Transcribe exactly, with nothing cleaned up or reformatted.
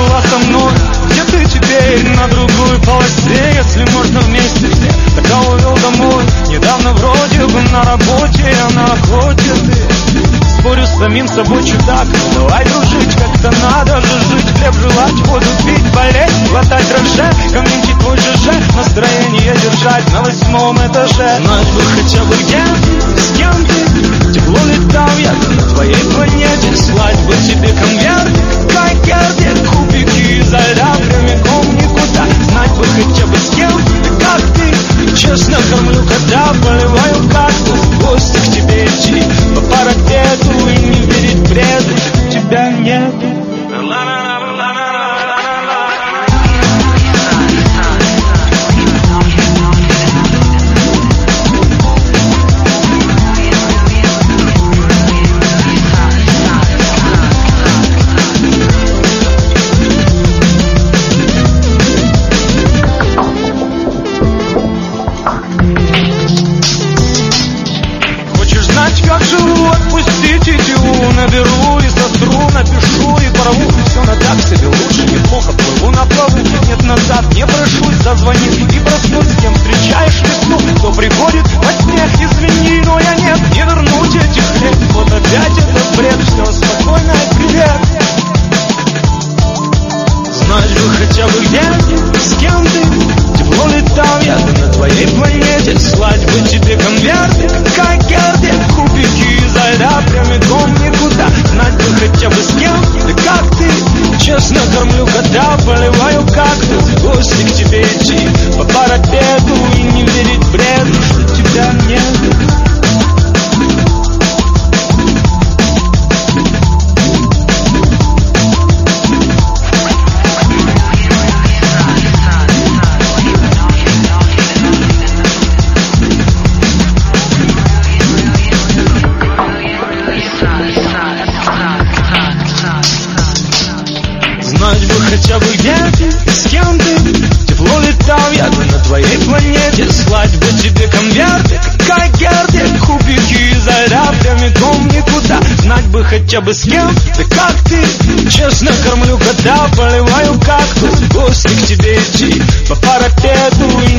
была со мной. Где ты теперь? На другой полосе. Если можно вместе все, тогда увел домой. Недавно вроде бы на работе, а на охоте ты. Спорю с самим собой чудак. Давай дружить, как-то надо же жить. Хлеб жевать, воду пить, болеть, глотать роже. Комменти твой ЖЖ, настроение держать на восьмом этаже. Знать бы хотя бы где ты, с кем ты. Тепло летал я на твоей планете. Слать бы тебе конверт, кайкерде, кубики изо льда прямиком никуда. Знать бы хотя бы с кем ты, как ты. Честно кормлю кота, поливаю кактус. В гости к тебе идти по парапету и не верить бреду, что тебя нету. Как живу, отпусти тетиву. Наберу и сотру, напишу и порву. Все на так себе, лучше неплохо плыву на плаву. Нет, назад не прошлось, зазвони и проснусь. С кем встречаешь весну, кто приходит во сне. Извини, но я нет, не вернуть этих лет. Вот опять этот бред, все спокойно и привет. Знать бы хотя бы где ты, с кем ты. Тепло летал я на твоей планете. Слать бы тебе конверты, как герде, кубики изо льда прямиком никуда. Знать бы хотя бы с кем ты, как ты. Честно кормлю кота, поливаю кактус. В гости к тебе идти по парапету и не верить бреду, что тебя нет. Знать бы хотя бы где ты, с кем ты. Тепло летал я на твоей планете. Слать бы тебе конверты, как герде, кубики изо льда прямиком никуда. Знать бы хотя бы с кем ты, как ты. Честно кормлю кота, поливаю кактус. В гости к тебе идти по парапету и